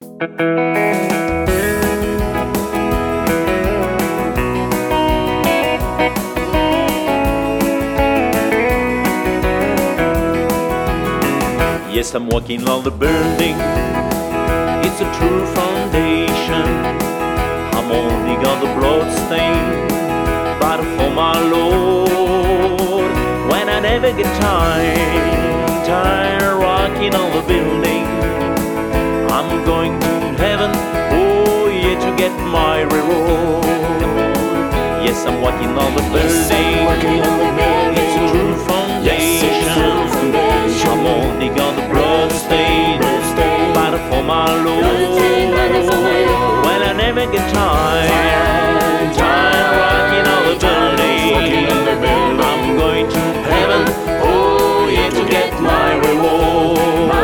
Yes, I'm walking on the building. It's a true foundation. I'm only got the blood stain, but for my Lord, when I never get tired rocking on the building, I'm going to heaven, oh yeah, to get my reward. Yes, I'm walking on the building. It's a true foundation. I'm only got the blood stain, but for my Lord, when I never get tired rocking on the building, I'm going to heaven, oh yeah, to get my reward.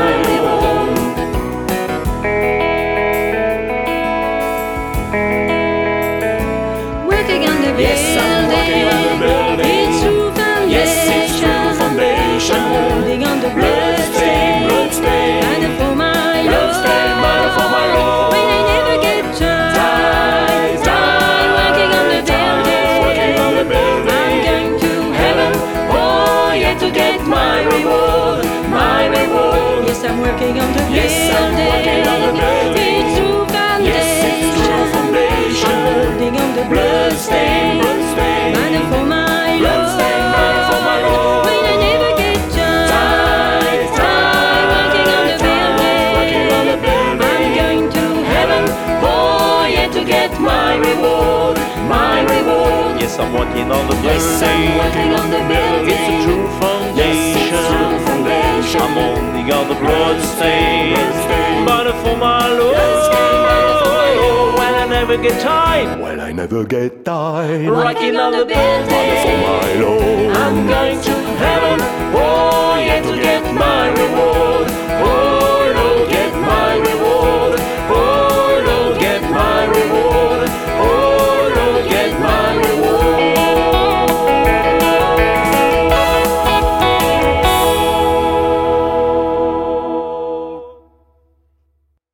Working on the building. Yes, I'm working on the building. It's true foundation. Yes, it's true foundation. Holding on the blood stain. Banner for my Lord. Banner for my Lord. When I never get tired working on the building, I'm going to heaven, oh yeah, to get my reward, my reward. Yes, I'm working on the building. Yes, I'm working on the building. It's true foundation. Yes, it's true foundation. Holding on the blood stain. Banner for my Lord. Banner for my Lord. When I never get tired working on the building, I'm going to heaven, oh yeah, to get my reward, my reward. Yes, I'm walking on the building. Yes, I'm working on the building. It's a true foundation. I'm only got the blood stain, but for my Lord, when I never get tired When I never get tired rocking on the building.